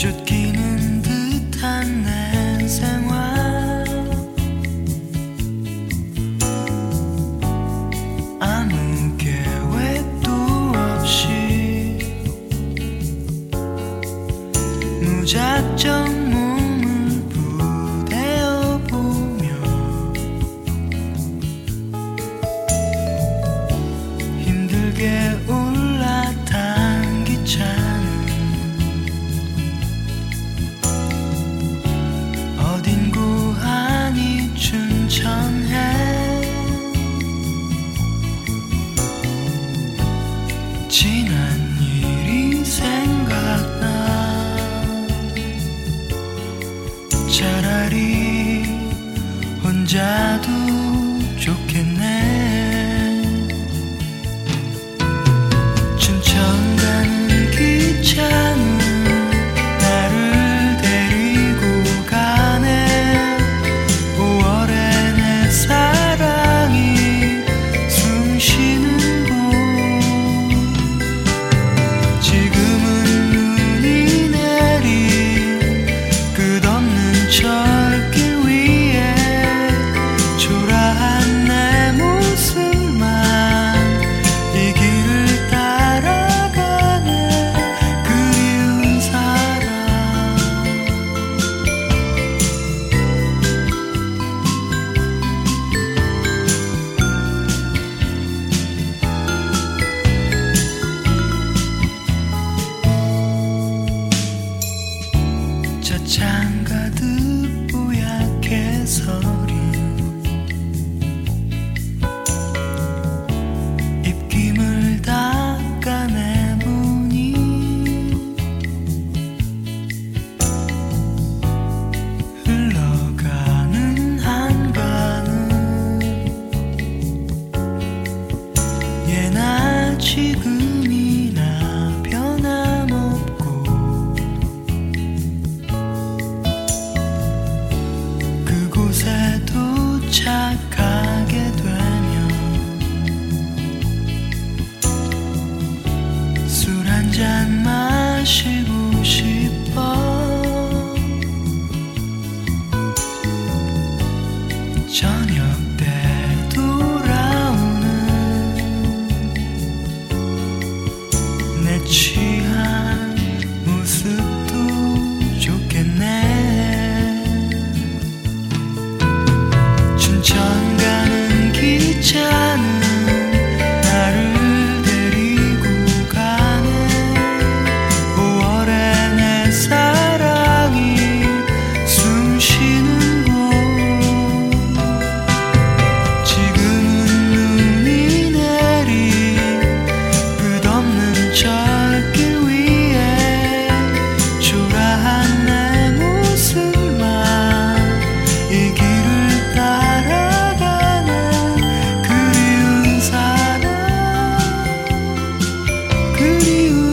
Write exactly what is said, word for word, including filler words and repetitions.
쫓기는 듯한 내 생활, 아무 계획도 없이 무작정 몸을 부대어 보며 힘들게 올라탄 기차는 어딘 고하니 춘천해. 지난 일이 생각나. 차라리 혼자도 좋겠네. 춘천 가는 기차는 나를 데리고 가네. 오월에 내 사랑이 숨 쉬는 곳. 지금은 눈이 내린 끝없는 철길 위에 초라한 내 모습만 이 길을 따라가네. 그리운 사람, 저창 가득 뽀얗게 서린 입김을 닦아내보니 흘러가는 한가는 예나 지금이나 변함없고 그곳에 도착하게 되면 술 한 잔 마시고 싶어. 저녁 때 돌아오는 내 취한 모습도 좋겠네. 춘천 가는 기차는 나를 데리고 가네. 오월에 내 사랑이 숨 쉬는 곳. 지금은 눈이 내린 끝없는 철길 위에 초라한 내 모습만 이 길을 따라가는 그리운 사람, 그리운